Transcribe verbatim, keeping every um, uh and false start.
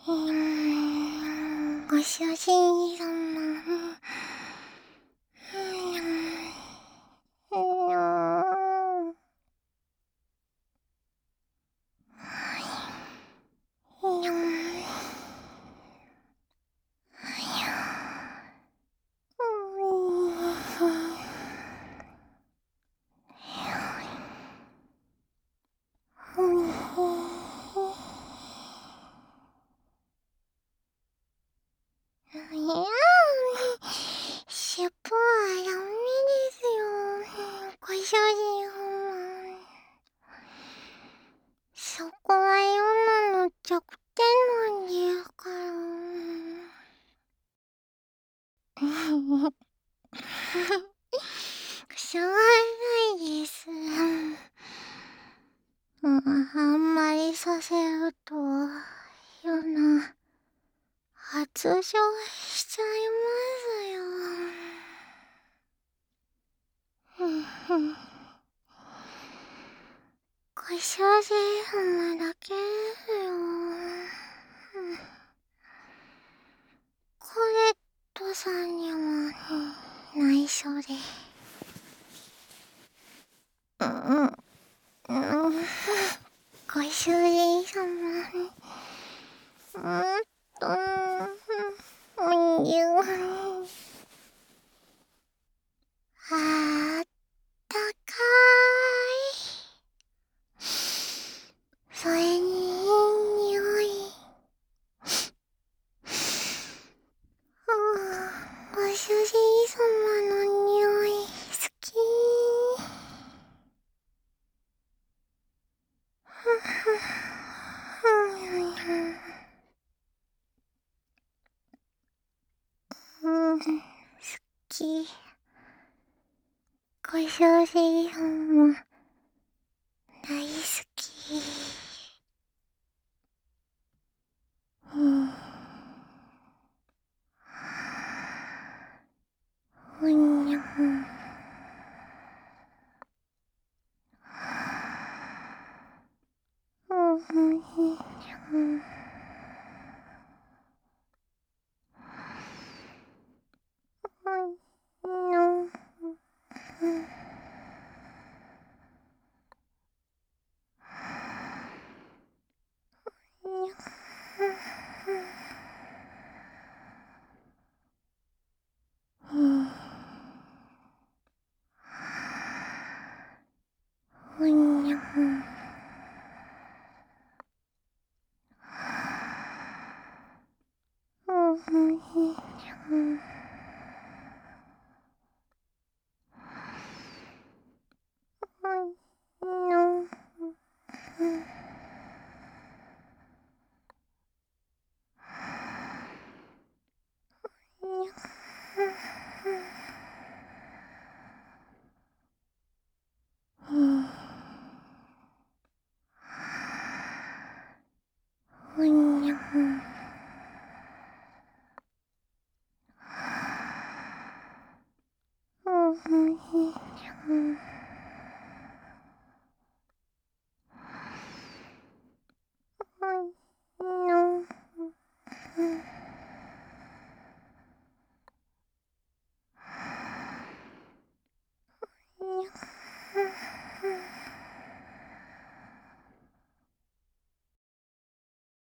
うーん、ご主人様。うーん。にゃん。うーん。ほいほい。いや、尻尾はダメですよ、ご主人様。そこはヨナの弱点なんですから。しょうがないです。うん、あんまりさせると、ヨナ、発情しちゃいますよ。ふんふん。ご主人様だけですよ。コレットさんには、内緒で。うん、うん、ご主人様。うんと、うん、ゆあったかい。それにいい匂い。ご主人様の匂い好き。うん、好き。ご主人様